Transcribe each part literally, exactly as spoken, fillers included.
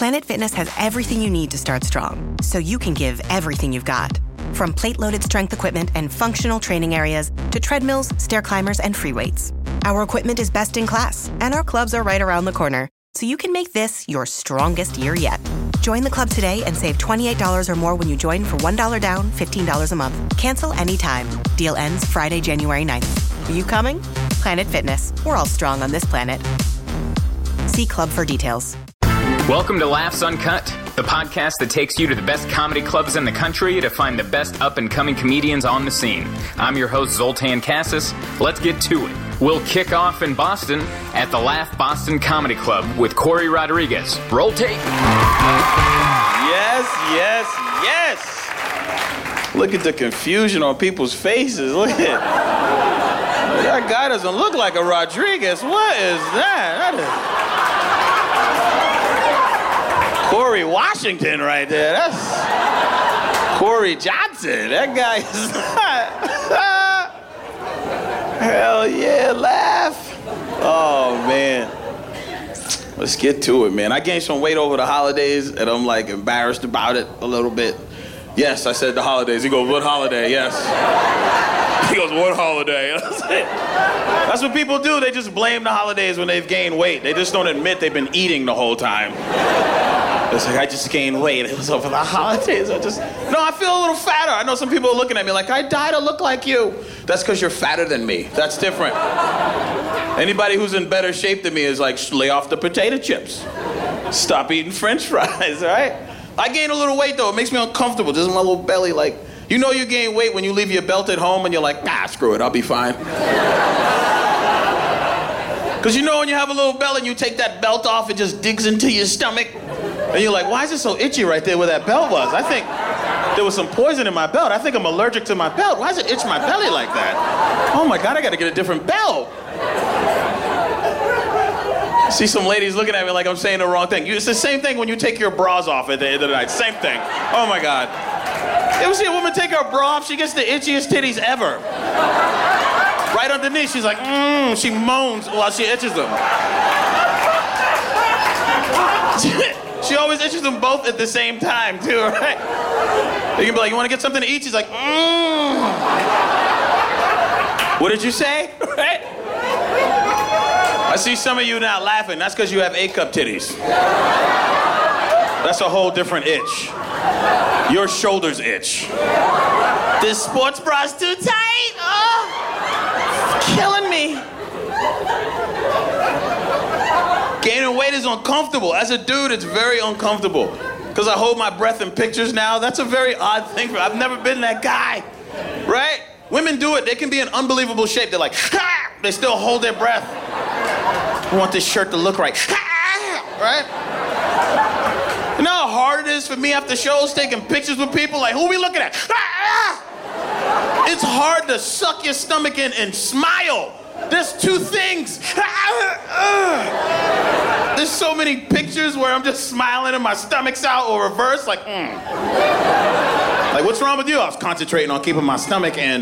Planet Fitness has everything you need to start strong, so you can give everything you've got. From plate-loaded strength equipment and functional training areas to treadmills, stair climbers, and free weights. Our equipment is best in class, and our clubs are right around the corner, so you can make this your strongest year yet. Join the club today and save twenty-eight dollars or more when you join for one dollar down, fifteen dollars a month. Cancel anytime. Deal ends Friday, January ninth. Are you coming? Planet Fitness. We're all strong on this planet. See club for details. Welcome to Laughs Uncut, the podcast that takes you to the best comedy clubs in the country to find the best up-and-coming comedians on the scene. I'm your host, Zoltan Cassis. Let's get to it. We'll kick off in Boston at the Laugh Boston Comedy Club with Corey Rodriguez. Roll tape. Yes, yes, yes. Look at the confusion on people's faces. Look at it. That guy doesn't look like a Rodriguez. What is that? That is... Corey Washington right there. That's Corey Johnson. That guy is not. Hell yeah, laugh. Oh, man. Let's get to it, man. I gained some weight over the holidays, and I'm, like, embarrassed about it a little bit. Yes, I said the holidays. He goes, what holiday? Yes. He goes, what holiday? That's what people do. They just blame the holidays when they've gained weight. They just don't admit they've been eating the whole time. It's like, I just gained weight. It was over the holidays. I just, no, I feel a little fatter. I know some people are looking at me like, I died to look like you. That's because you're fatter than me. That's different. Anybody who's in better shape than me is like, lay off the potato chips. Stop eating French fries, all right? I gained a little weight, though. It makes me uncomfortable. Just my little belly, like, you know you gain weight when you leave your belt at home and you're like, nah, screw it, I'll be fine. Because you know when you have a little belly and you take that belt off, it just digs into your stomach. And you're like, why is it so itchy right there where that belt was? I think there was some poison in my belt. I think I'm allergic to my belt. Why does it itch my belly like that? Oh my God, I gotta get a different belt. See some ladies looking at me like I'm saying the wrong thing. It's the same thing when you take your bras off at the end of the night. Same thing. Oh my God. You ever see a woman take her bra off? She gets the itchiest titties ever. Right underneath, she's like, mmm, she moans while she itches them. She always itches them both at the same time, too, right? You can be like, you want to get something to eat? She's like, mmm. What did you say? Right? I see some of you now laughing. That's because you have A-cup titties. That's a whole different itch. Your shoulders itch. This sports bra's too tight. Oh, it's killing me. Gaining weight is uncomfortable. As a dude, it's very uncomfortable. Because I hold my breath in pictures now. That's a very odd thing for me. I've never been that guy. Right? Women do it. They can be in unbelievable shape. They're like, ha! They still hold their breath. I want this shirt to look right. Ha! Right? You know how hard it is for me after shows taking pictures with people? Like, who are we looking at? Ha! It's hard to suck your stomach in and smile. There's two things. There's so many pictures where I'm just smiling and my stomach's out or reverse, like, mm. Like, what's wrong with you? I was concentrating on keeping my stomach in.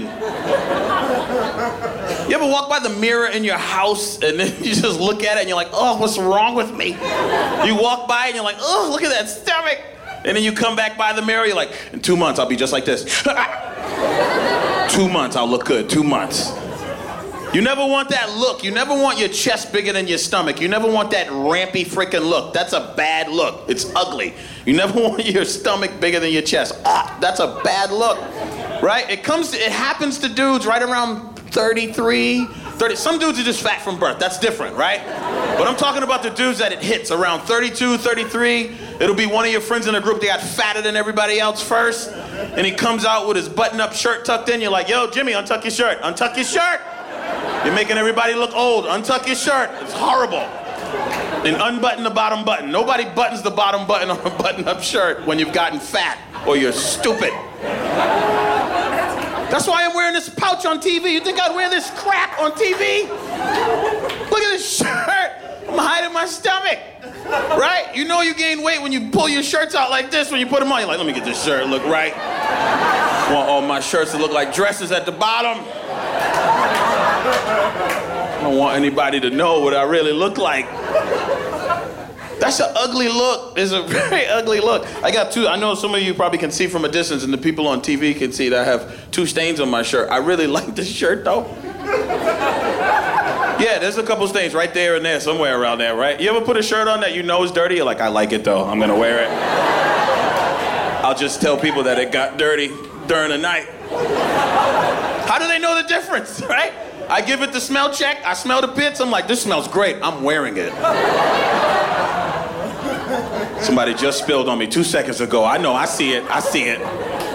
You ever walk by the mirror in your house and then you just look at it and you're like, oh, what's wrong with me? You walk by and you're like, oh, look at that stomach. And then you come back by the mirror, you're like, in two months, I'll be just like this. Two months, I'll look good, two months. You never want that look. You never want your chest bigger than your stomach. You never want that rampy freaking look. That's a bad look. It's ugly. You never want your stomach bigger than your chest. Ah, that's a bad look, right? It comes, to, it happens to dudes right around thirty-three, thirty. Some dudes are just fat from birth. That's different, right? But I'm talking about the dudes that it hits around thirty-two, thirty-three. It'll be one of your friends in the group. They got fatter than everybody else first. And he comes out with his button-up shirt tucked in. You're like, yo, Jimmy, untuck your shirt. Untuck your shirt. You're making everybody look old. Untuck your shirt. It's horrible. And unbutton the bottom button. Nobody buttons the bottom button on a button-up shirt when you've gotten fat or you're stupid. That's why I'm wearing this pouch on T V. You think I'd wear this crap on T V? Look at this shirt. I'm hiding my stomach. Right? You know you gain weight when you pull your shirts out like this when you put them on. You're like, let me get this shirt look right. I want all my shirts to look like dresses at the bottom. I don't want anybody to know what I really look like. That's an ugly look. It's a very ugly look. I got two, I know some of you probably can see from a distance, and the people on T V can see that I have two stains on my shirt. I really like this shirt, though. Yeah, there's a couple stains right there and there, somewhere around there, right? You ever put a shirt on that you know is dirty? You're like, I like it, though. I'm gonna wear it. I'll just tell people that it got dirty during the night. How do they know the difference, right? I give it the smell check, I smell the pits, I'm like, this smells great, I'm wearing it. Somebody just spilled on me two seconds ago. I know, I see it, I see it.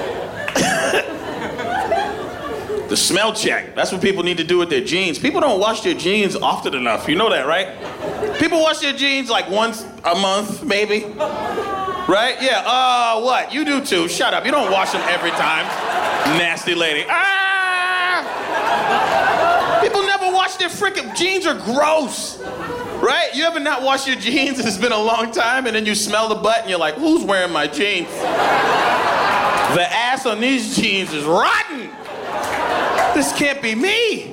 The smell check, that's what people need to do with their jeans. People don't wash their jeans often enough, you know that, right? People wash their jeans like once a month, maybe. Right? Yeah, uh, what? You do too, shut up. You don't wash them every time. Nasty lady. Ah! People never wash their freaking jeans are gross. Right? You ever not wash your jeans and it's been a long time and then you smell the butt and you're like, who's wearing my jeans? The ass on these jeans is rotten. This can't be me.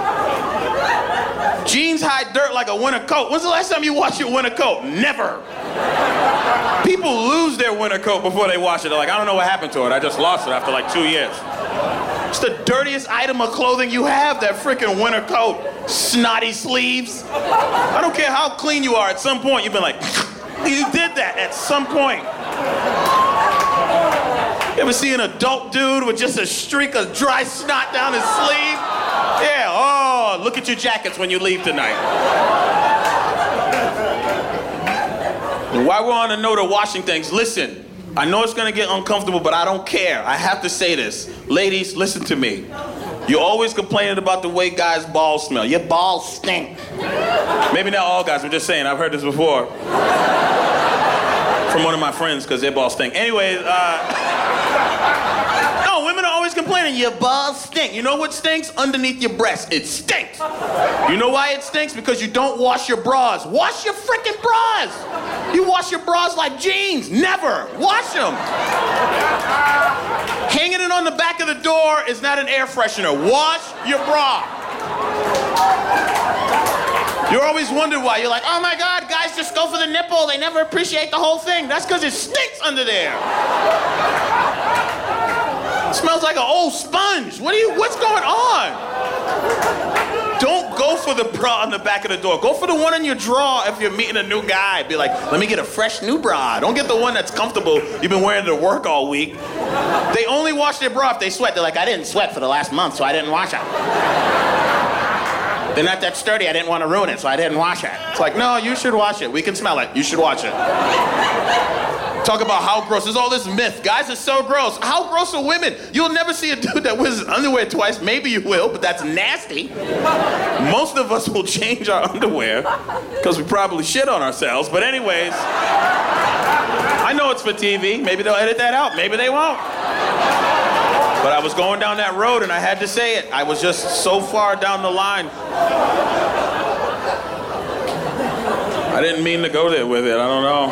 Jeans hide dirt like a winter coat. When's the last time you washed your winter coat? Never. People lose their winter coat before they wash it. They're like, I don't know what happened to it. I just lost it after like two years. It's the dirtiest item of clothing you have, that freaking winter coat. Snotty sleeves. I don't care how clean you are, at some point you've been like, you did that at some point. You ever see an adult dude with just a streak of dry snot down his sleeve? Yeah, oh, look at your jackets when you leave tonight. While we're on the note of washing things, listen, I know it's gonna get uncomfortable, but I don't care. I have to say this. Ladies, listen to me. You're always complaining about the way guys' balls smell. Your balls stink. Maybe not all guys, I'm just saying, I've heard this before. From one of my friends, because their balls stink. Anyways, uh... no, women are always complaining, your balls stink. You know what stinks? Underneath your breast, it stinks. You know why it stinks? Because you don't wash your bras. Wash your freaking bras. You wash your bras like jeans. Never. Wash them. Hanging it on the back of the door is not an air freshener. Wash your bra. You're always wondering why. You're like, oh my God, guys just go for the nipple. They never appreciate the whole thing. That's because it stinks under there. It smells like an old sponge. What are you, what's going on? Don't go for the bra on the back of the door. Go for the one in your drawer if you're meeting a new guy. Be like, let me get a fresh new bra. Don't get the one that's comfortable. You've been wearing it to work all week. They only wash their bra if they sweat. They're like, I didn't sweat for the last month, so I didn't wash it. They're not that sturdy, I didn't want to ruin it, so I didn't wash it. It's like, no, you should wash it. We can smell it. You should wash it. Talk about how gross. There's all this myth. Guys are so gross. How gross are women? You'll never see a dude that wears his underwear twice. Maybe you will, but that's nasty. Most of us will change our underwear because we probably shit on ourselves. But anyways, I know it's for T V. Maybe they'll edit that out. Maybe they won't. But I was going down that road and I had to say it. I was just so far down the line. I didn't mean to go there with it. I don't know.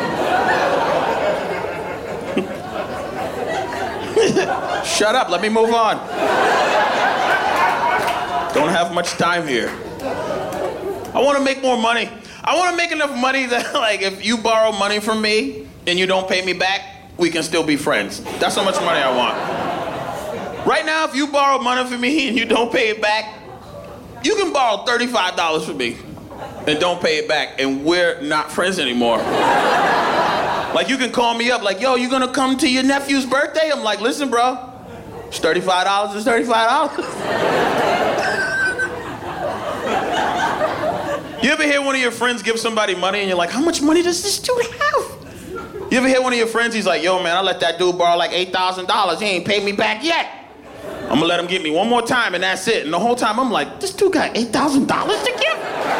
Shut up, let me move on. Don't have much time here. I want to make more money. I want to make enough money that, like, if you borrow money from me and you don't pay me back, we can still be friends. That's how much money I want. Right now, if you borrow money from me and you don't pay it back, you can borrow thirty-five dollars from me and don't pay it back, and we're not friends anymore. Like, you can call me up like, yo, you gonna come to your nephew's birthday? I'm like, listen, bro, it's thirty-five dollars, it's thirty-five dollars. You ever hear one of your friends give somebody money and you're like, how much money does this dude have? You ever hear one of your friends, he's like, yo, man, I let that dude borrow like eight thousand dollars. He ain't paid me back yet. I'm gonna let him get me one more time and that's it. And the whole time I'm like, this dude got eight thousand dollars to give?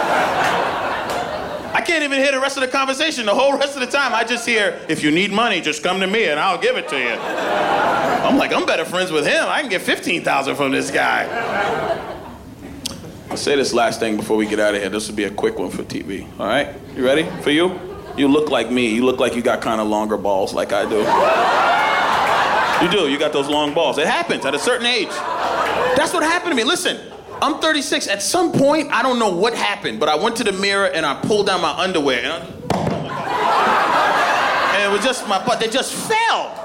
I can't even hear the rest of the conversation. The whole rest of the time I just hear, if you need money, just come to me and I'll give it to you. I'm like, I'm better friends with him. I can get fifteen thousand from this guy. I'll say this last thing before we get out of here. This will be a quick one for T V, all right? You ready? For you? You look like me. You look like you got kind of longer balls like I do. You do, you got those long balls. It happens at a certain age. That's what happened to me. Listen, I'm thirty-six. At some point, I don't know what happened, but I went to the mirror and I pulled down my underwear. And I, oh my God. was just my butt. They just fell.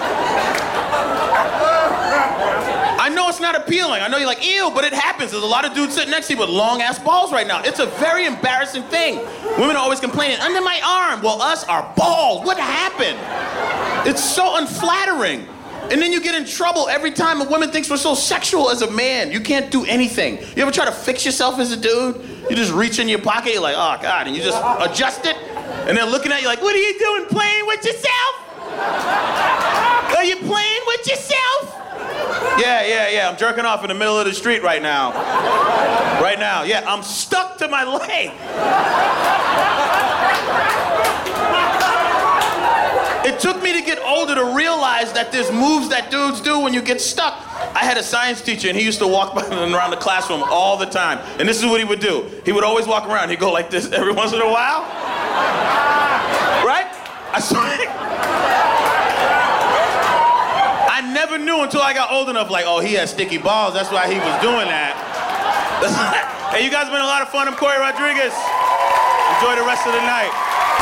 I know it's not appealing. I know you're like, ew, but it happens. There's a lot of dudes sitting next to you with long-ass balls right now. It's a very embarrassing thing. Women are always complaining, under my arm. Well, us are balls. What happened? It's so unflattering. And then you get in trouble every time a woman thinks we're so sexual as a man. You can't do anything. You ever try to fix yourself as a dude? You just reach in your pocket, you're like, oh, God, and you just adjust it. And they're looking at you like, what are you doing, playing with yourself? Are you playing with yourself? Yeah, yeah, yeah, I'm jerking off in the middle of the street right now. Right now, yeah, I'm stuck to my leg. It took me to get older to realize that there's moves that dudes do when you get stuck. I had a science teacher, and he used to walk by around the classroom all the time. And this is what he would do. He would always walk around. He'd go like this every once in a while. Right? I swear. I never knew until I got old enough, like, oh, he has sticky balls. That's why he was doing that. Hey, you guys have been a lot of fun. I'm Corey Rodriguez. Enjoy the rest of the night.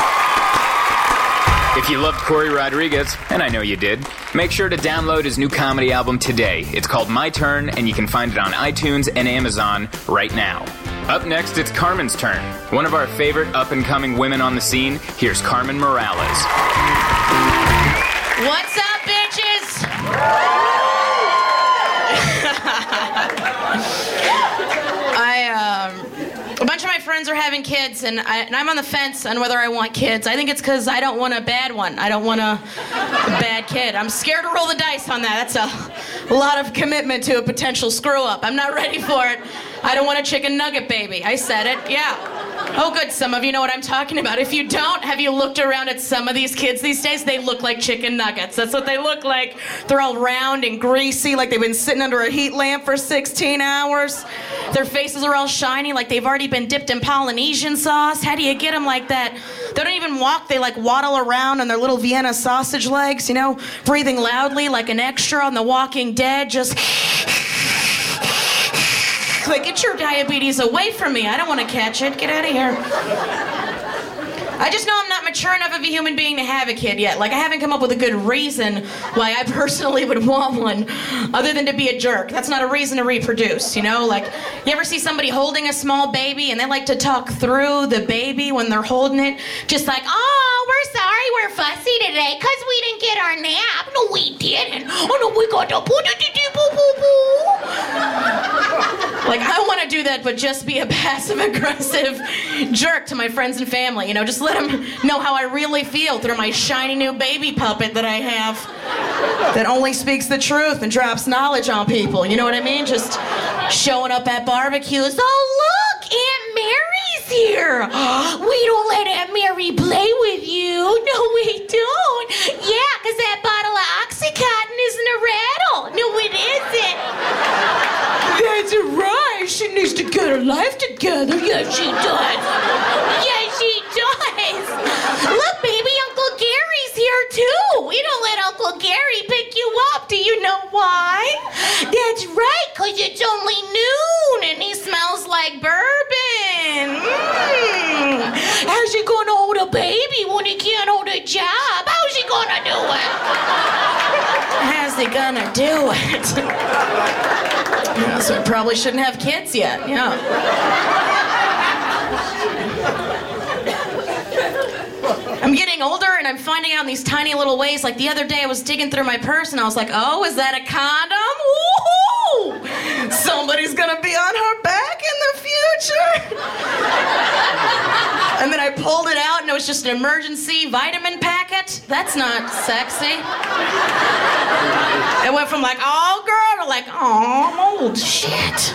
If you loved Corey Rodriguez, and I know you did, make sure to download his new comedy album today. It's called My Turn, and you can find it on iTunes and Amazon right now. Up next, it's Carmen's turn. One of our favorite up-and-coming women on the scene, here's Carmen Morales. What's up, bitches? I, um... A bunch of my friends are having kids, and, I, and I'm on the fence on whether I want kids. I think it's because I don't want a bad one. I don't want a, a bad kid. I'm scared to roll the dice on that. That's a, a lot of commitment to a potential screw-up. I'm not ready for it. I don't want a chicken nugget baby. I said it, yeah. Oh, good, some of you know what I'm talking about. If you don't, have you looked around at some of these kids these days? They look like chicken nuggets. That's what they look like. They're all round and greasy, like they've been sitting under a heat lamp for sixteen hours. Their faces are all shiny, like they've already been dipped in Polynesian sauce. How do you get them like that? They don't even walk. They, like, waddle around on their little Vienna sausage legs, you know, breathing loudly like an extra on The Walking Dead, just... Like, get your diabetes away from me. I don't want to catch it. Get out of here. I just know I'm not mature enough of a human being to have a kid yet. Like, I haven't come up with a good reason why I personally would want one, other than to be a jerk. That's not a reason to reproduce, you know? Like, you ever see somebody holding a small baby and they like to talk through the baby when they're holding it? Just like, oh, we're sorry we're fussy today because we didn't get our nap. No, we didn't. Oh, no, we got the boo-doo-doo-boo-boo-boo. Like, I want to do that, but just be a passive-aggressive jerk to my friends and family. You know, just let them know how I really feel through my shiny new baby puppet that I have that only speaks the truth and drops knowledge on people. You know what I mean? Just showing up at barbecues. Oh, look, Aunt Mary's here. We don't let Aunt Mary play with you. No, we don't. Yeah, because that bottle of Oxycontin isn't a rattle. No, it isn't. That's right. She needs to get her life together. Yes, she does. Yes, she does. Look, baby, Uncle Gary's here, too. We don't let Uncle Gary pick you up. Do you know why? That's right, because it's only noon, and he smells like bourbon. Mm. How's he going to hold a baby when he can't hold a job? How's he going to do it? How's he going to do it? Yeah, so I probably shouldn't have kids yet, yeah. I'm getting older and I'm finding out in these tiny little ways. Like the other day I was digging through my purse and I was like, oh, is that a condom? Woohoo! Somebody's gonna be on her back in the future. And then I pulled it out and it was just an emergency vitamin packet. That's not sexy. It went from like, oh girl, to like, oh, I'm old. Shit.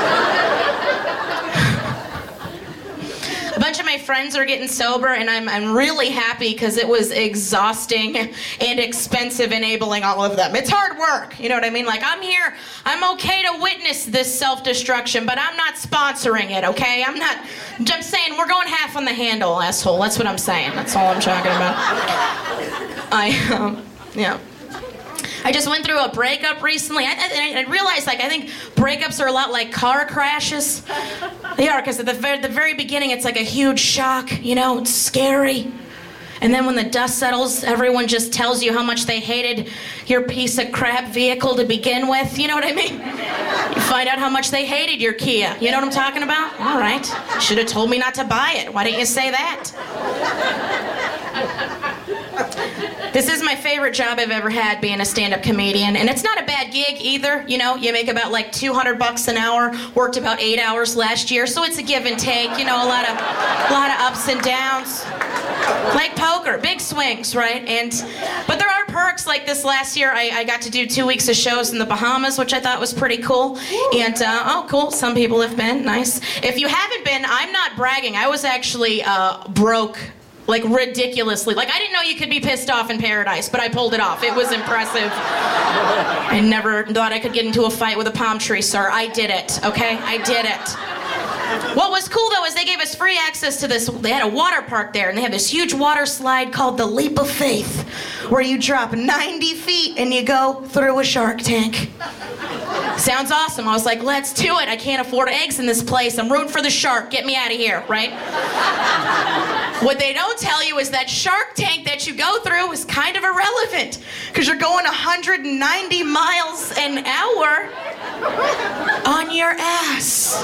A bunch of my friends are getting sober, and I'm I'm really happy because it was exhausting and expensive enabling all of them. It's hard work, you know what I mean? Like, I'm here, I'm okay to witness this self-destruction, but I'm not sponsoring it, okay? I'm not, I'm saying we're going half on the handle, asshole. That's what I'm saying. That's all I'm talking about. I, um, yeah. I just went through a breakup recently. I, I, I realized, like, I think breakups are a lot like car crashes. They are, because at the very, the very beginning, it's like a huge shock, you know, it's scary. And then when the dust settles, everyone just tells you how much they hated your piece of crap vehicle to begin with. You know what I mean? You find out how much they hated your Kia. You know what I'm talking about? All right. Should have told me not to buy it. Why didn't you say that? This is my favorite job I've ever had, being a stand-up comedian, and it's not a bad gig either. You know, you make about like two hundred bucks an hour. Worked about eight hours last year, so it's a give and take. You know, a lot of, a lot of ups and downs. Like poker, big swings, right? And but there are perks. Like this last year, I, I got to do two weeks of shows in the Bahamas, which I thought was pretty cool. And uh, oh, cool. Some people have been nice. If you haven't been, I'm not bragging. I was actually uh, broke. Like, ridiculously. Like, I didn't know you could be pissed off in paradise, but I pulled it off. It was impressive. I never thought I could get into a fight with a palm tree, sir. I did it, okay? I did it. What was cool, though, is they gave us free access to this. They had a water park there, and they have this huge water slide called the Leap of Faith, where you drop ninety feet and you go through a shark tank. Sounds awesome. I was like, let's do it. I can't afford eggs in this place. I'm rooting for the shark. Get me out of here, right? What they don't tell you is that shark tank that you go through is kind of irrelevant because you're going one hundred ninety miles an hour on your ass.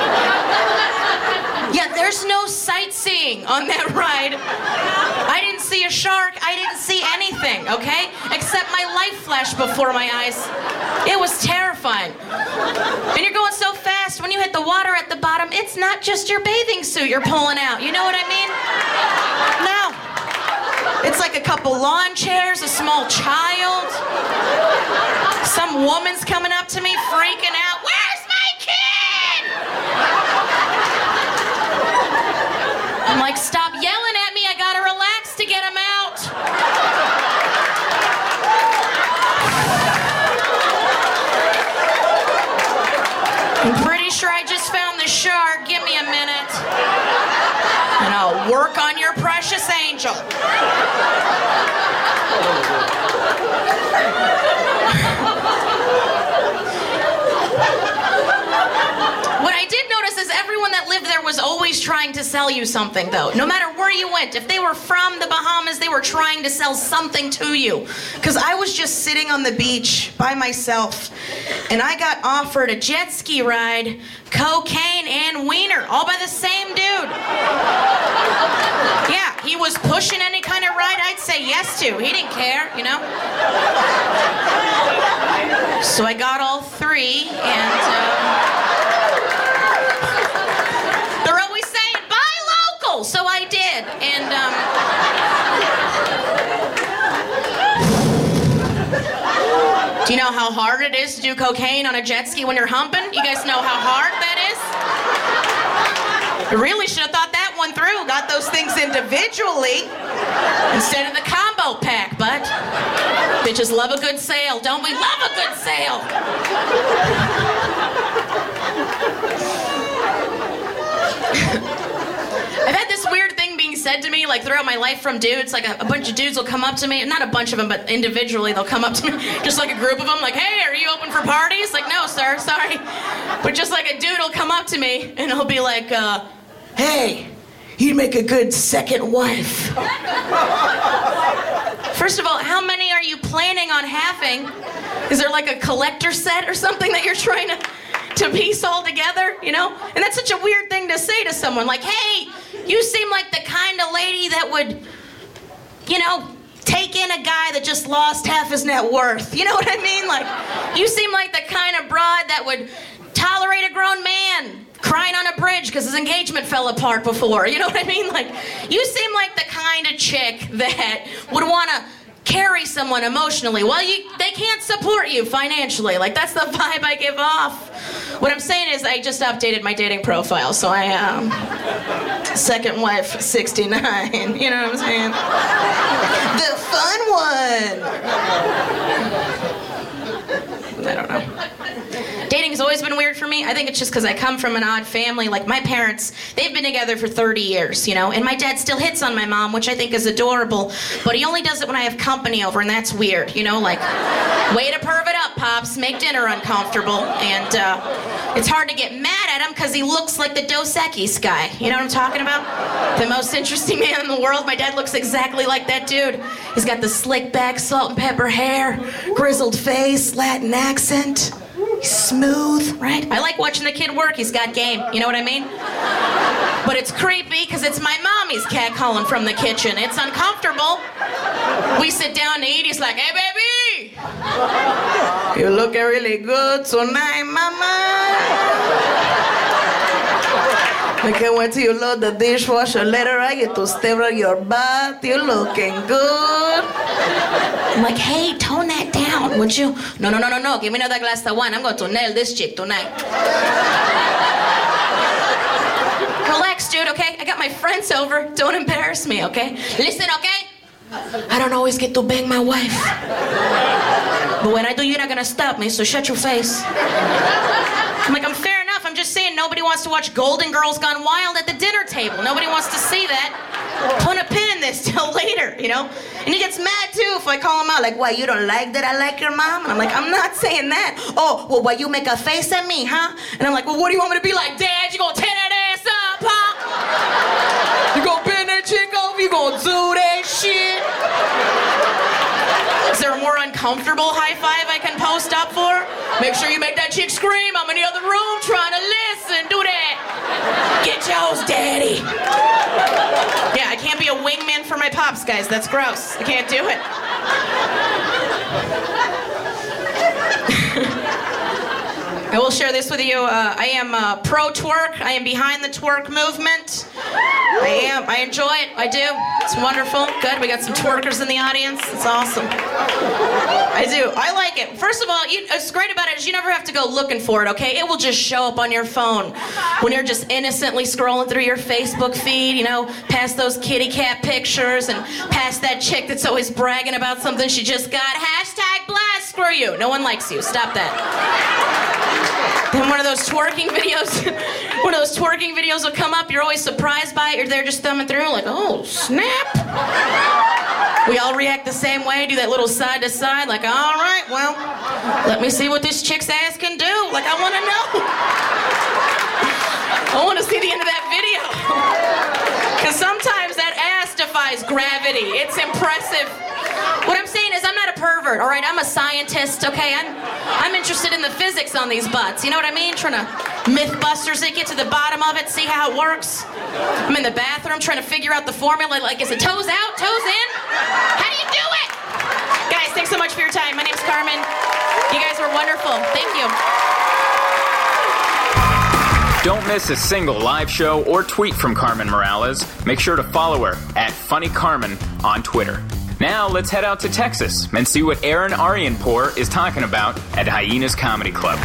Yeah, there's no sightseeing on that ride. I didn't see a shark. I didn't see anything, okay? Except my life flashed before my eyes. It was terrifying. And you're going so fast, when you hit the water at the bottom, it's not just your bathing suit you're pulling out. You know what I mean? No. It's like a couple lawn chairs, a small child. Some woman's coming up to me freaking out. Where's my kid? I'm like, stop yelling at me. I gotta relax to get him out. I'm pretty sure I just found the shark. Give me a minute. And I'll work on your precious angel. What I did notice is everyone that lived there was always trying to sell you something, though. No matter where you went, if they were from the Bahamas, they were trying to sell something to you. Because I was just sitting on the beach by myself, and I got offered a jet ski ride, cocaine, and wiener, all by the same dude. Yeah, he was pushing any kind of ride I'd say yes to. He didn't care, you know? So I got all three, and... Uh, so I did, and um... do you know how hard it is to do cocaine on a jet ski when you're humping? You guys know how hard that is? I really should have thought that one through. Got those things individually instead of the combo pack, but bitches love a good sale, don't we? Love a good sale. I've had this weird thing being said to me, like, throughout my life from dudes. Like, a, a bunch of dudes will come up to me. Not a bunch of them, but individually they'll come up to me. Just like a group of them, like, hey, are you open for parties? Like, no, sir, sorry. But just like a dude will come up to me, and he'll be like, uh, hey, you'd make a good second wife. First of all, how many are you planning on having? Is there like a collector set or something that you're trying to... to piece all together, you know? And that's such a weird thing to say to someone, like, hey, you seem like the kind of lady that would, you know, take in a guy that just lost half his net worth. You know what I mean? Like, you seem like the kind of broad that would tolerate a grown man crying on a bridge because his engagement fell apart before. You know what I mean? Like, you seem like the kind of chick that would want to carry someone emotionally. Well, you, they can't support you financially. Like, that's the vibe I give off. What I'm saying is I just updated my dating profile, so I am um, second wife sixty-nine. You know what I'm saying? The fun one. I don't know. Dating's always been weird for me. I think it's just because I come from an odd family. Like, my parents, they've been together for thirty years, you know, and my dad still hits on my mom, which I think is adorable, but he only does it when I have company over, and that's weird, you know, like, way to perv it up, Pops, make dinner uncomfortable. And uh, It's hard to get mad at him because he looks like the Dos Equis guy. You know what I'm talking about? The most interesting man in the world. My dad looks exactly like that dude. He's got the slick back, salt and pepper hair, grizzled face, Latin accent. He's smooth, right? I like watching the kid work. He's got game. You know what I mean? But it's creepy because it's my mom he's catcalling from the kitchen. It's uncomfortable. We sit down to eat. He's like, hey, baby. You looking really good tonight, mama. I can't wait till you load the dishwasher later. I get to stare at your butt. You looking good. I'm like, hey, tone that down, would you? No, no, no, no, no. Give me another glass of wine. I'm going to nail this chick tonight. Relax, dude, okay? I got my friends over. Don't embarrass me, okay? Listen, okay? I don't always get to bang my wife. But when I do, you're not gonna stop me, so shut your face. I'm like, I'm fair enough. I'm just saying nobody wants to watch Golden Girls Gone Wild at the dinner table. Nobody wants to see that. Put a pin in this till later, you know? And he gets mad, too, if I call him out. Like, why, you don't like that I like your mom? And I'm like, I'm not saying that. Oh, well, why, you make a face at me, huh? And I'm like, well, what do you want me to be like? Dad, you gonna tear that ass up, huh? You gonna bend that chick over? You gonna do that shit? Is there a more uncomfortable high five I can post up for? Make sure you make that chick scream. I'm in the other room trying to listen. Do that. Get yours, daddy. Yeah, I can't be a wingman for my pops, guys. That's gross. I can't do it. I will share this with you. Uh, I am uh, pro-twerk. I am behind the twerk movement. I am. I enjoy it. I do. It's wonderful. Good. We got some twerkers in the audience. It's awesome. I do. I like it. First of all, you, what's great about it is you never have to go looking for it, okay? It will just show up on your phone when you're just innocently scrolling through your Facebook feed, you know, past those kitty cat pictures and past that chick that's always bragging about something she just got. Hashtag blast. Screw you. No one likes you. Stop that. Then one of those twerking videos, one of those twerking videos will come up. You're always surprised by it. You're there just thumbing through, like, oh, snap. We all react the same way, do that little side to side, like, all right, well, let me see what this chick's ass can do. Like, I want to know. I want to see the end of that video. Because sometimes that ass defies gravity. It's impressive. What I'm saying is I'm not a pervert, all right? I'm a scientist, okay? I'm I'm interested in the physics on these butts. You know what I mean? Trying to Mythbusters it, get to the bottom of it, see how it works. I'm in the bathroom trying to figure out the formula. Like, is it toes out, toes in? How do you do it? Guys, thanks so much for your time. My name's Carmen. You guys were wonderful. Thank you. Don't miss a single live show or tweet from Carmen Morales. Make sure to follow her at Funny Carmen on Twitter. Now let's head out to Texas and see what Aaron Arianpour is talking about at Hyenas Comedy Club.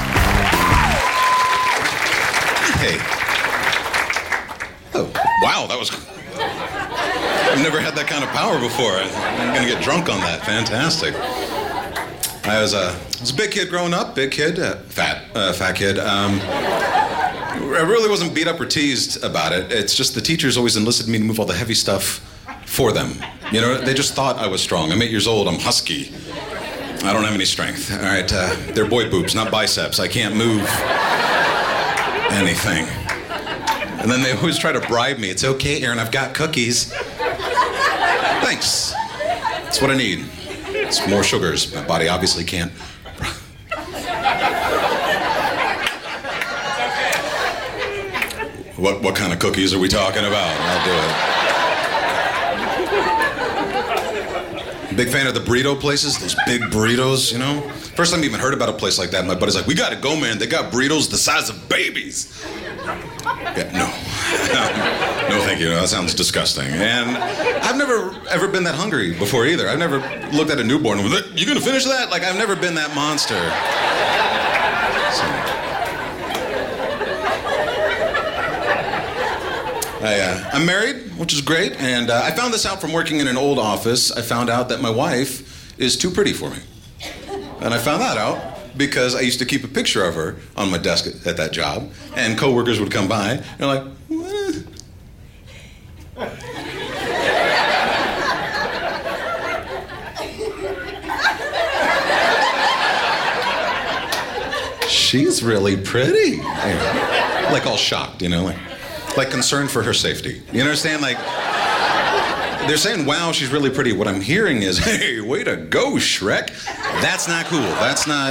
Hey. Oh, wow, that was... I've never had that kind of power before. I'm gonna get drunk on that. Fantastic. I was a, I was a big kid growing up, big kid, uh, fat, uh, fat kid. Um, I really wasn't beat up or teased about it. It's just the teachers always enlisted me to move all the heavy stuff for them. You know, they just thought I was strong. I'm eight years old, I'm husky. I don't have any strength. All right, uh, they're boy boobs, not biceps. I can't move anything. And then they always try to bribe me. It's okay, Aaron, I've got cookies. Thanks. That's what I need. It's more sugars. My body obviously can't. What what kind of cookies are we talking about? I'll do it. Big fan of the burrito places, those big burritos, you know? First time I even heard about a place like that, my buddy's like, we gotta go, man. They got burritos the size of babies. Yeah, no. No, thank you. That sounds disgusting. And I've never ever been that hungry before either. I've never looked at a newborn and went, you gonna finish that? Like, I've never been that monster. So. I, uh, I'm married, which is great, and uh, I found this out from working in an old office. I found out that my wife is too pretty for me. And I found that out because I used to keep a picture of her on my desk at, at that job, and coworkers would come by, and they're like, what? she's really pretty. Like all shocked, you know, like, like concerned for her safety. You understand? Like, they're saying, wow, she's really pretty. What I'm hearing is, hey, way to go, Shrek. That's not cool. That's not...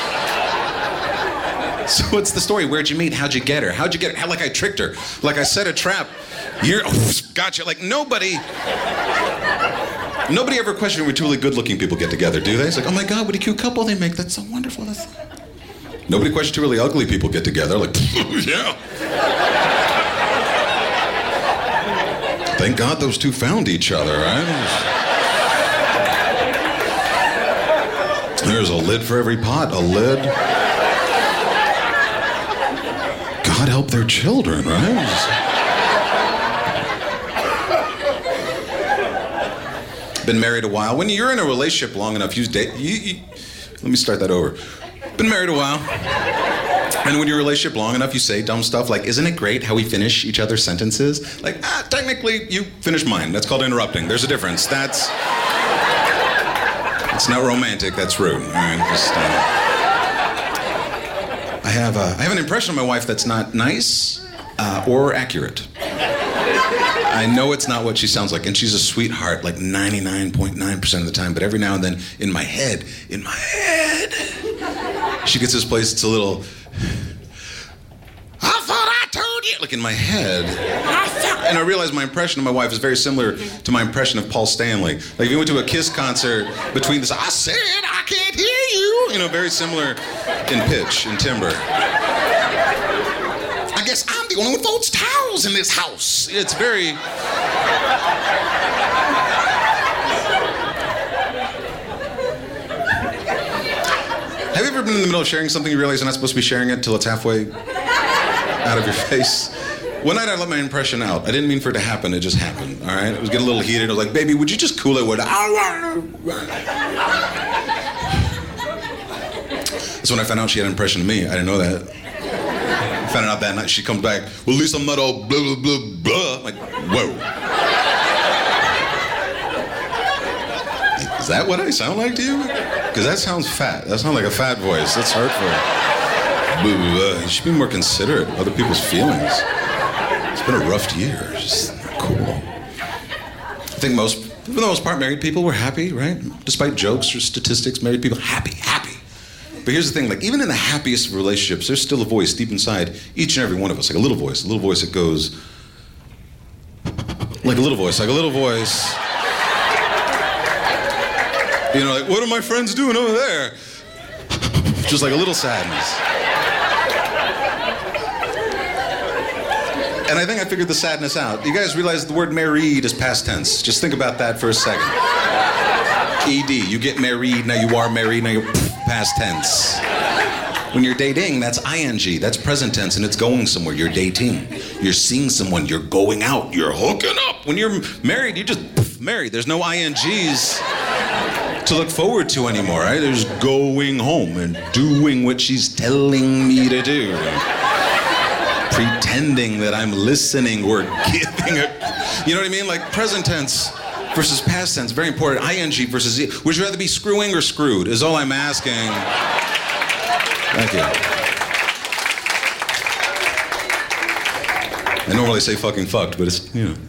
So what's the story? Where'd you meet? How'd you get her? How'd you get her? How, like I tricked her. Like I set a trap. You're, oh, gotcha. Like nobody... Nobody ever questioned when two really good-looking people get together, do they? It's like, oh my God, what a cute couple they make. That's so wonderful. That's... Nobody questioned two really ugly people get together. Like, yeah. Thank God those two found each other, right? There's a lid for every pot, a lid. God help their children, right? Been married a while. When you're in a relationship long enough, you date. You, you, let me start that over. Been married a while. And when you're in a relationship long enough, you say dumb stuff like, isn't it great how we finish each other's sentences? Like, ah, technically, you finish mine. That's called interrupting. There's a difference. That's... It's not romantic. That's rude. All right, just, uh... I have, uh, I have an impression of my wife that's not nice uh, or accurate. I know it's not what she sounds like, and she's a sweetheart like ninety-nine point nine percent of the time, but every now and then, in my head, in my head, she gets this place, it's a little... I thought I told you! Like in my head. I thought... And I realize my impression of my wife is very similar to my impression of Paul Stanley. Like if you went to a Kiss concert between this, I said I can't hear you! You know, very similar in pitch, in timbre. I guess I'm the only one with folds towels in this house. It's very... Have you ever been in the middle of sharing something you realize you're not supposed to be sharing it until it's halfway out of your face? One night I let my impression out. I didn't mean for it to happen, it just happened, all right? It was getting a little heated. I was like, baby, would you just cool it with... That's when I found out she had an impression of me. I didn't know that. I found out that night. She comes back, well, at least I'm not all blah, blah, blah, blah. I'm like, whoa. Is that what I sound like to you? Because that sounds fat. That sounds like a fat voice. That's hurtful. Blah, blah, blah. You should be more considerate of other people's feelings. It's been a rough year. It's just not cool. I think most, for the most part, married people were happy, right? Despite jokes or statistics, married people, happy, happy. But here's the thing, like, even in the happiest of relationships, there's still a voice deep inside each and every one of us, like a little voice, a little voice that goes, like a little voice, like a little voice. You know, like, what are my friends doing over there? Just like a little sadness. And I think I figured the sadness out. You guys realize the word married is past tense. Just think about that for a second. E D, you get married, now you are married, now you're past tense. When you're dating, that's I N G, that's present tense, and it's going somewhere. You're dating, you're seeing someone, you're going out, you're hooking up. When you're married, you just married. There's no I N Gs to look forward to anymore, right? There's going home and doing what she's telling me to do. Pretending that I'm listening or giving her, you know what I mean? Like present tense versus past tense, very important. I N G versus Z. Would you rather be screwing or screwed is all I'm asking. Thank you. I normally say fucking fucked, but it's, you know.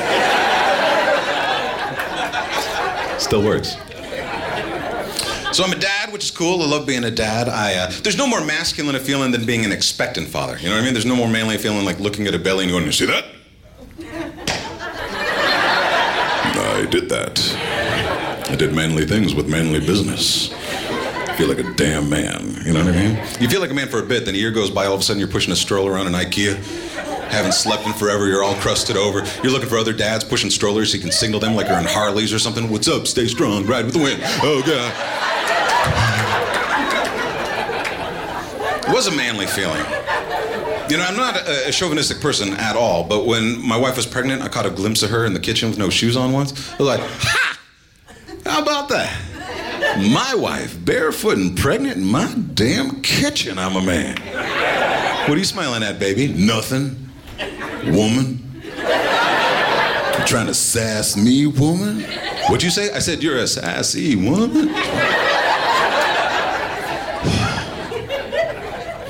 Still works. So I'm a dad, which is cool. I love being a dad. I uh, there's no more masculine a feeling than being an expectant father. You know what I mean? There's no more manly feeling like looking at a belly and going, you see that? I did that. I did manly things with manly business. I feel like a damn man. You know what I mean? You feel like a man for a bit, then a year goes by, all of a sudden you're pushing a stroller around in IKEA. Haven't slept in forever, you're all crusted over. You're looking for other dads pushing strollers so you can signal them like you're in Harleys or something. What's up? Stay strong, ride with the wind. Oh, God. It was a manly feeling. You know, I'm not a, a chauvinistic person at all, but when my wife was pregnant, I caught a glimpse of her in the kitchen with no shoes on once. I was like, ha! How about that? My wife, barefoot and pregnant in my damn kitchen. I'm a man. What are you smiling at, baby? Nothing. Woman. You trying to sass me, woman? What'd you say? I said, you're a sassy woman.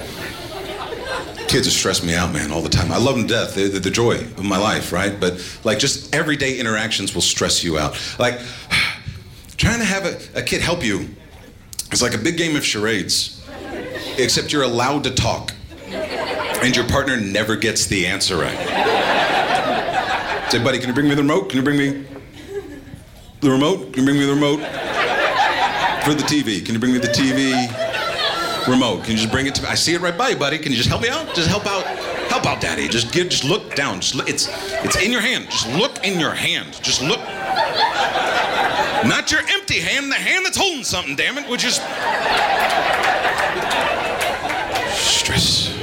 Kids are stressing me out, man, all the time. I love them to death. They're, they're the joy of my life, right? But like just everyday interactions will stress you out. Like trying to have a, a kid help you is like a big game of charades, except you're allowed to talk and your partner never gets the answer right. Say, buddy, can you bring me the remote? Can you bring me the remote? Can you bring me the remote for the T V? Can you bring me the T V remote? Can you just bring it to me? I see it right by you, buddy. Can you just help me out? Just help out. Help out, Daddy. Just give. Just look down. Just look, it's it's in your hand. Just look in your hand. Just look. Not your empty hand. The hand that's holding something. Damn it. Which is stress.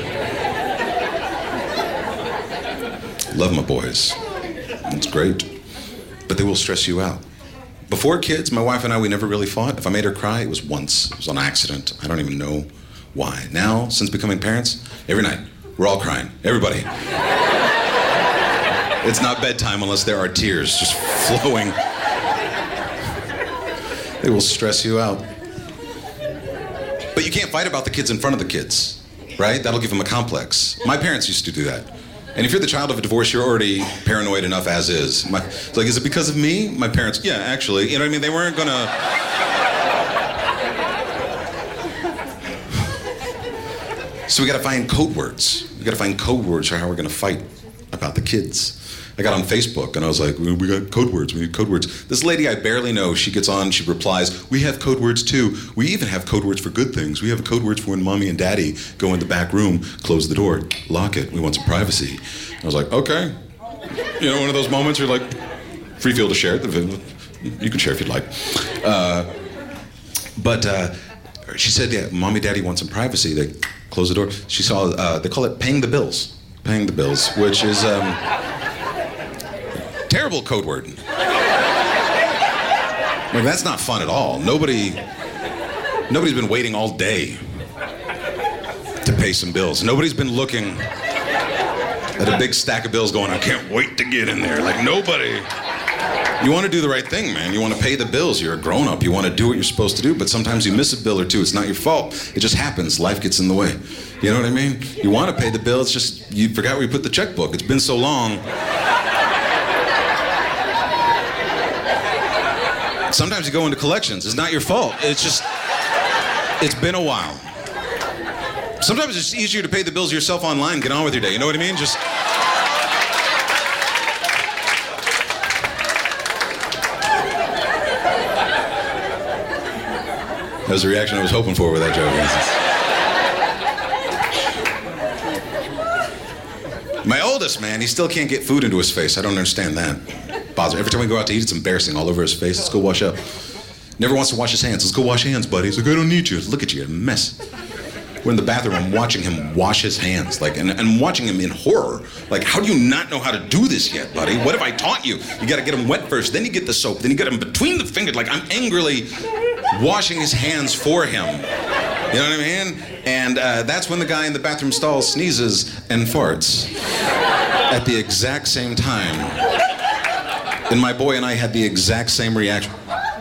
Love my boys. It's great, but they will stress you out. Before kids, my wife and I, we never really fought. If I made her cry, it was once. It was on accident. I don't even know why. Now, since becoming parents, every night, we're all crying. Everybody. It's not bedtime unless there are tears just flowing. They will stress you out. But you can't fight about the kids in front of the kids, right? That'll give them a complex. My parents used to do that. And if you're the child of a divorce, you're already paranoid enough as is. My, it's like, is it because of me? My parents, yeah, actually. You know what I mean? They weren't gonna... So we gotta find code words. We gotta find code words for how we're gonna fight about the kids. I got on Facebook and I was like, we got code words, we need code words. This lady I barely know, she gets on, she replies, we have code words too. We even have code words for good things. We have code words for when mommy and daddy go in the back room, close the door, lock it, we want some privacy. I was like, okay. You know, one of those moments where you're like, free field to share it. You can share if you'd like. Uh, but uh, she said, yeah, mommy, daddy want some privacy. They close the door. She saw, uh, they call it paying the bills. Paying the bills, which is, um, terrible code word. I mean, that's not fun at all. Nobody, nobody's been waiting all day to pay some bills. Nobody's been looking at a big stack of bills going, I can't wait to get in there. Like, nobody. You want to do the right thing, man. You want to pay the bills. You're a grown-up. You want to do what you're supposed to do, but sometimes you miss a bill or two. It's not your fault. It just happens. Life gets in the way. You know what I mean? You want to pay the bill. It's just, you forgot where you put the checkbook. It's been so long. Sometimes you go into collections. It's not your fault. It's just, it's been a while. Sometimes it's easier to pay the bills yourself online, get on with your day. You know what I mean? Just... That was the reaction I was hoping for with that joke. My oldest, man, he still can't get food into his face. I don't understand that. Bothers me. Every time we go out to eat, it's embarrassing all over his face. Let's go wash up. Never wants to wash his hands. Let's go wash hands, buddy. He's like, I don't need you. Look at you, a mess. We're in the bathroom. I'm watching him wash his hands, like, and I'm watching him in horror. Like, how do you not know how to do this yet, buddy? What have I taught you? You got to get them wet first, then you get the soap, then you get them between the fingers. Like, I'm angrily washing his hands for him. You know what I mean? And uh, that's when the guy in the bathroom stall sneezes and farts at the exact same time. And my boy and I had the exact same reaction.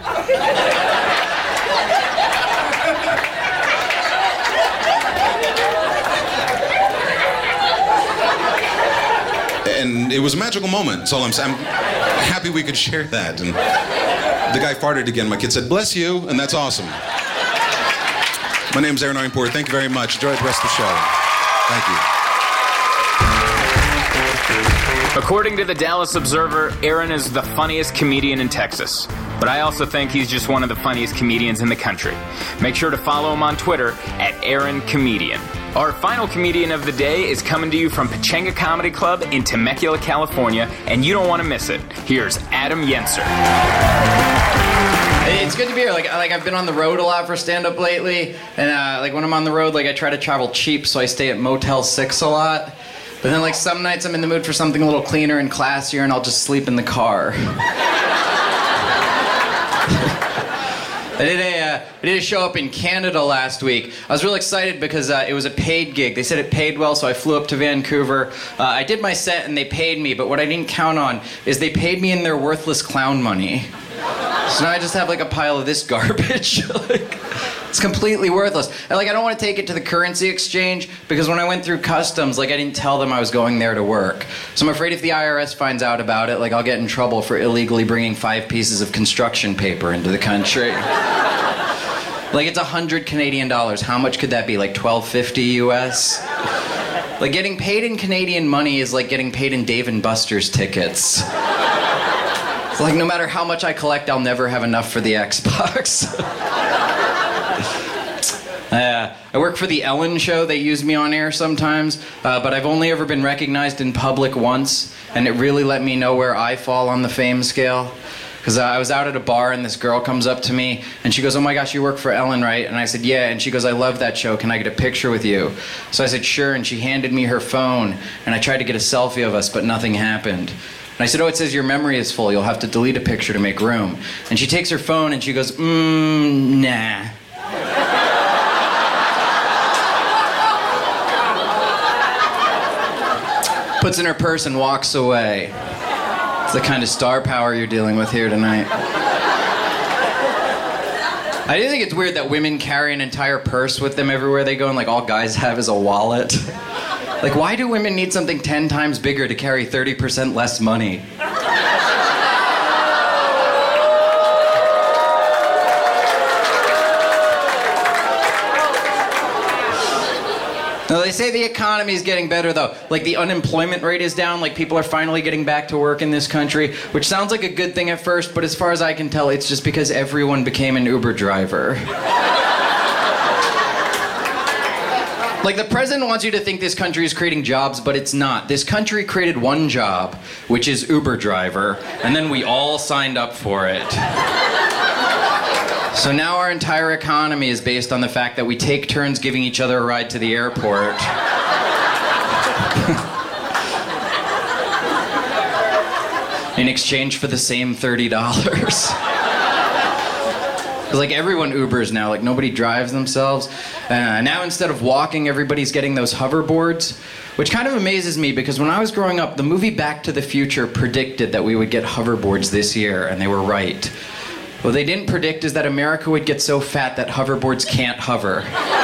And it was a magical moment, that's all I'm saying. I'm happy we could share that. And the guy farted again. My kid said, bless you, and that's awesome. My name's Aaron Arnport. Thank you very much. Enjoy the rest of the show. Thank you. According to the Dallas Observer, Aaron is the funniest comedian in Texas. But I also think he's just one of the funniest comedians in the country. Make sure to follow him on Twitter at Aaron Comedian. Our final comedian of the day is coming to you from Pechanga Comedy Club in Temecula, California, and you don't want to miss it. Here's Adam Yenser. It's good to be here. Like, like I've been on the road a lot for stand-up lately, and uh, like when I'm on the road, like I try to travel cheap, so I stay at Motel six a lot. But then like some nights I'm in the mood for something a little cleaner and classier, and I'll just sleep in the car. I did a uh, I did a show up in Canada last week. I was real excited because uh, it was a paid gig. They said it paid well, so I flew up to Vancouver. Uh, I did my set and they paid me, but what I didn't count on is they paid me in their worthless clown money. So now I just have like a pile of this garbage. Like, it's completely worthless. And like I don't want to take it to the currency exchange because when I went through customs, like I didn't tell them I was going there to work. So I'm afraid if the I R S finds out about it, like I'll get in trouble for illegally bringing five pieces of construction paper into the country. Like it's a hundred Canadian dollars. How much could that be? Like twelve fifty U S? Like getting paid in Canadian money is like getting paid in Dave and Buster's tickets. Like no matter how much I collect, I'll never have enough for the Xbox. uh, I work for the Ellen Show. They use me on air sometimes, uh, but I've only ever been recognized in public once, and it really let me know where I fall on the fame scale. Because uh, I was out at a bar and this girl comes up to me and she goes, "Oh my gosh, you work for Ellen, right?" And I said, "Yeah." And she goes, "I love that show. Can I get a picture with you?" So I said, "Sure." And she handed me her phone and I tried to get a selfie of us, but nothing happened. And I said, "Oh, it says your memory is full. You'll have to delete a picture to make room." And she takes her phone and she goes, "Mmm, nah." Puts in her purse and walks away. It's the kind of star power you're dealing with here tonight. I do think it's weird that women carry an entire purse with them everywhere they go and like all guys have is a wallet. Like, why do women need something ten times bigger to carry thirty percent less money? Now, they say the economy is getting better, though. Like, the unemployment rate is down. Like, people are finally getting back to work in this country, which sounds like a good thing at first, but as far as I can tell, it's just because everyone became an Uber driver. Like, the president wants you to think this country is creating jobs, but it's not. This country created one job, which is Uber driver, and then we all signed up for it. So now our entire economy is based on the fact that we take turns giving each other a ride to the airport. In exchange for the same thirty dollars. Because like everyone Ubers now, like nobody drives themselves. Uh, now instead of walking, everybody's getting those hoverboards, which kind of amazes me because when I was growing up, the movie Back to the Future predicted that we would get hoverboards this year, and they were right. What they didn't predict is that America would get so fat that hoverboards can't hover.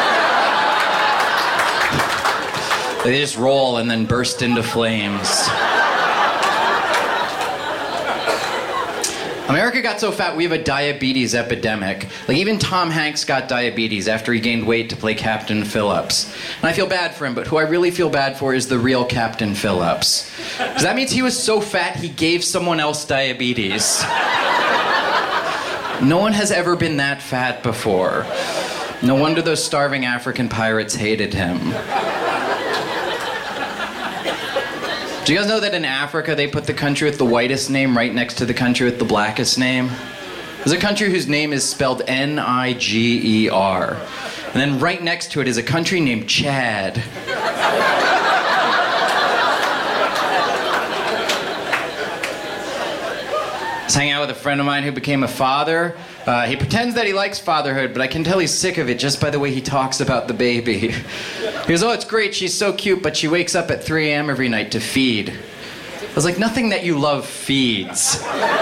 They just roll and then burst into flames. America got so fat we have a diabetes epidemic. Like even Tom Hanks got diabetes after he gained weight to play Captain Phillips. And I feel bad for him, but who I really feel bad for is the real Captain Phillips. Because that means he was so fat he gave someone else diabetes. No one has ever been that fat before. No wonder those starving African pirates hated him. Do you guys know that in Africa they put the country with the whitest name right next to the country with the blackest name? There's a country whose name is spelled N I G E R. And then right next to it is a country named Chad. I was hanging out with a friend of mine who became a father. Uh, he pretends that he likes fatherhood, but I can tell he's sick of it just by the way he talks about the baby. He goes, "Oh, it's great, she's so cute, but she wakes up at three a.m. every night to feed." I was like, nothing that you love feeds.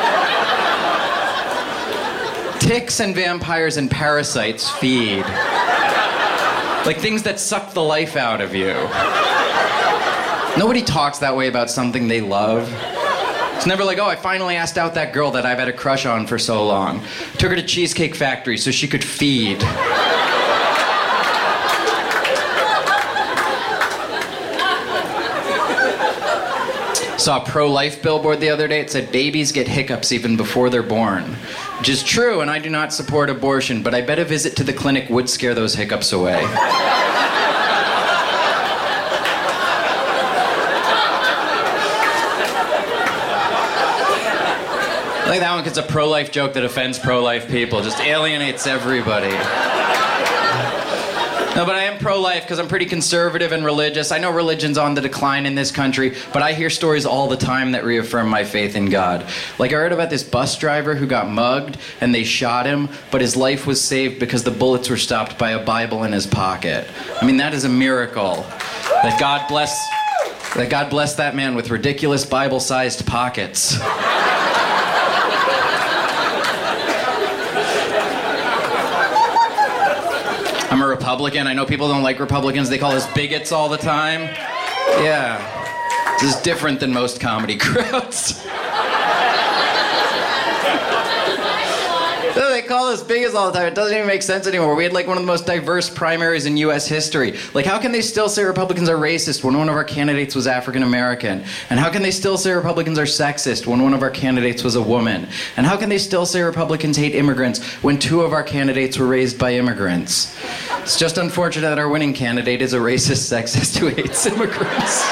Ticks and vampires and parasites feed. Like things that suck the life out of you. Nobody talks that way about something they love. It's never like, "Oh, I finally asked out that girl that I've had a crush on for so long. Took her to Cheesecake Factory so she could feed." Saw a pro-life billboard the other day. It said, "Babies get hiccups even before they're born." Which is true, and I do not support abortion, but I bet a visit to the clinic would scare those hiccups away. I think that one gets a pro-life joke that offends pro-life people. Just alienates everybody. No, but I am pro-life because I'm pretty conservative and religious. I know religion's on the decline in this country, but I hear stories all the time that reaffirm my faith in God. Like I heard about this bus driver who got mugged and they shot him, but his life was saved because the bullets were stopped by a Bible in his pocket. I mean, that is a miracle. That God bless, that God bless that man with ridiculous Bible-sized pockets. I'm a Republican. I know people don't like Republicans. They call us bigots all the time. Yeah. This is different than most comedy crowds. No, they call us bigots all the time. It doesn't even make sense anymore. We had like one of the most diverse primaries in U S history. Like, how can they still say Republicans are racist when one of our candidates was African American? And how can they still say Republicans are sexist when one of our candidates was a woman? And how can they still say Republicans hate immigrants when two of our candidates were raised by immigrants? It's just unfortunate that our winning candidate is a racist sexist who hates immigrants.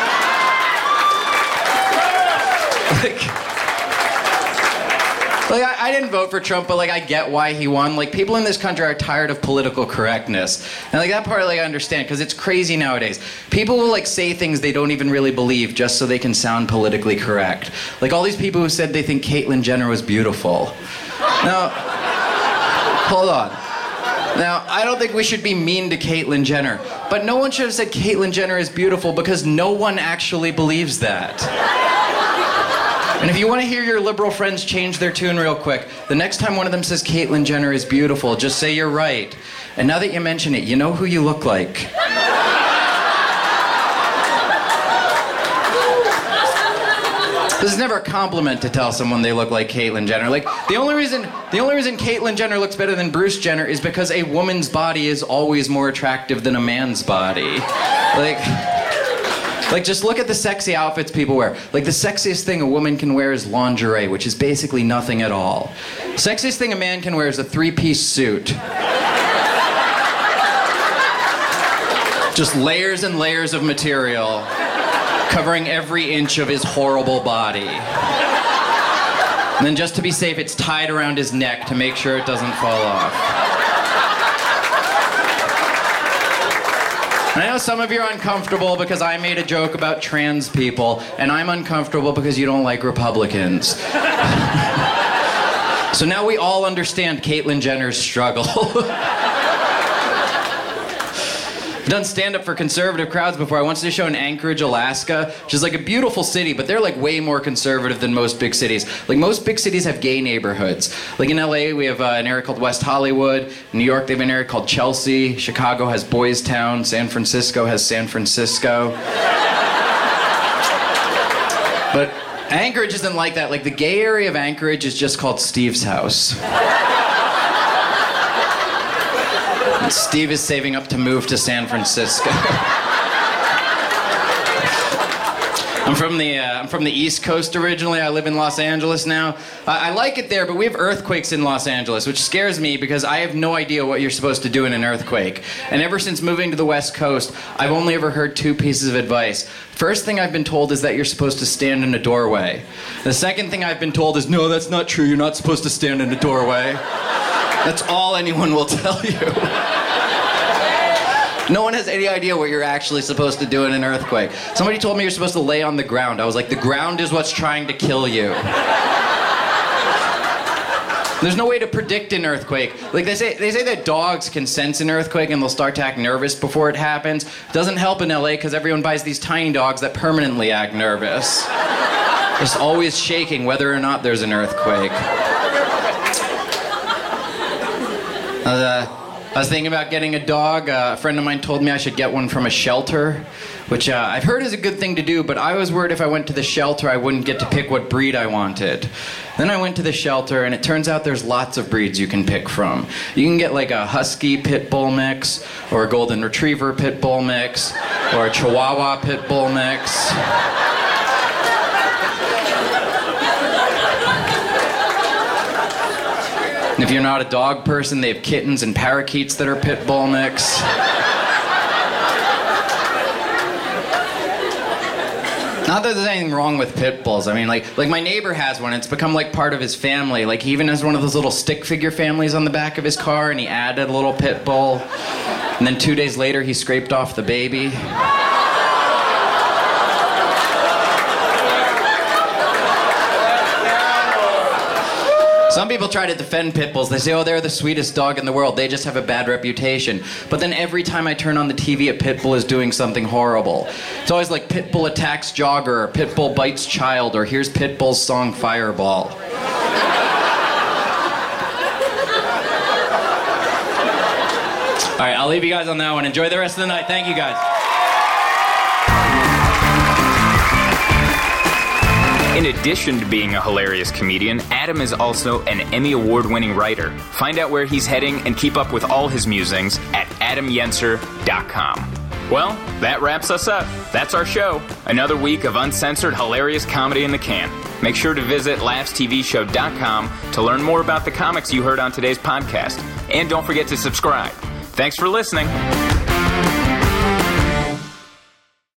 like... Like, I, I didn't vote for Trump, but, like, I get why he won. Like, people in this country are tired of political correctness. And, like, that part, like, I understand, because it's crazy nowadays. People will, like, say things they don't even really believe just so they can sound politically correct. Like, all these people who said they think Caitlyn Jenner was beautiful. Now, hold on. Now, I don't think we should be mean to Caitlyn Jenner, but no one should have said Caitlyn Jenner is beautiful because no one actually believes that. And if you want to hear your liberal friends change their tune real quick, the next time one of them says Caitlyn Jenner is beautiful, just say you're right. And now that you mention it, you know who you look like. This is never a compliment to tell someone they look like Caitlyn Jenner. Like, the only reason the only reason Caitlyn Jenner looks better than Bruce Jenner is because a woman's body is always more attractive than a man's body. Like... Like, just look at the sexy outfits people wear. Like, the sexiest thing a woman can wear is lingerie, which is basically nothing at all. Sexiest thing a man can wear is a three-piece suit. Just layers and layers of material covering every inch of his horrible body. And then just to be safe, it's tied around his neck to make sure it doesn't fall off. I know some of you are uncomfortable because I made a joke about trans people, and I'm uncomfortable because you don't like Republicans. So now we all understand Caitlyn Jenner's struggle. I've done stand-up for conservative crowds before. I once did a show in Anchorage, Alaska, which is like a beautiful city, but they're like way more conservative than most big cities. Like, most big cities have gay neighborhoods. Like in L A, we have uh, an area called West Hollywood. In New York, they have an area called Chelsea. Chicago has Boys Town. San Francisco has San Francisco. But Anchorage isn't like that. Like, the gay area of Anchorage is just called Steve's house. Steve is saving up to move to San Francisco. I'm from the uh, I'm from the East Coast originally. I live in Los Angeles now. Uh, I like it there, but we have earthquakes in Los Angeles, which scares me because I have no idea what you're supposed to do in an earthquake. And ever since moving to the West Coast, I've only ever heard two pieces of advice. First thing I've been told is that you're supposed to stand in a doorway. The second thing I've been told is, no, that's not true. You're not supposed to stand in a doorway. That's all anyone will tell you. No one has any idea what you're actually supposed to do in an earthquake. Somebody told me you're supposed to lay on the ground. I was like, the ground is what's trying to kill you. There's no way to predict an earthquake. Like, they say they say that dogs can sense an earthquake and they'll start to act nervous before it happens. It doesn't help in L A because everyone buys these tiny dogs that permanently act nervous. Just always shaking whether or not there's an earthquake. Uh, I was thinking about getting a dog. Uh, a friend of mine told me I should get one from a shelter, which uh, I've heard is a good thing to do, but I was worried if I went to the shelter I wouldn't get to pick what breed I wanted. Then I went to the shelter, and it turns out there's lots of breeds you can pick from. You can get like a Husky Pit Bull mix, or a Golden Retriever Pit Bull mix, or a Chihuahua Pit Bull mix. And if you're not a dog person, they have kittens and parakeets that are pit bull mix. Not that there's anything wrong with pit bulls. I mean, like, like my neighbor has one. It's become like part of his family. Like, he even has one of those little stick figure families on the back of his car, and he added a little pit bull. And then two days later, he scraped off the baby. Some people try to defend pit bulls. They say, oh, they're the sweetest dog in the world. They just have a bad reputation. But then every time I turn on the T V, a pit bull is doing something horrible. It's always like pit bull attacks jogger, or pit bull bites child, or here's pit bull's song Fireball. right, I'll leave you guys on that one. Enjoy the rest of the night. Thank you, guys. In addition to being a hilarious comedian, Adam is also an Emmy Award-winning writer. Find out where he's heading and keep up with all his musings at adam yenser dot com. Well, that wraps us up. That's our show. Another week of uncensored, hilarious comedy in the can. Make sure to visit laughs t v show dot com to learn more about the comics you heard on today's podcast. And don't forget to subscribe. Thanks for listening.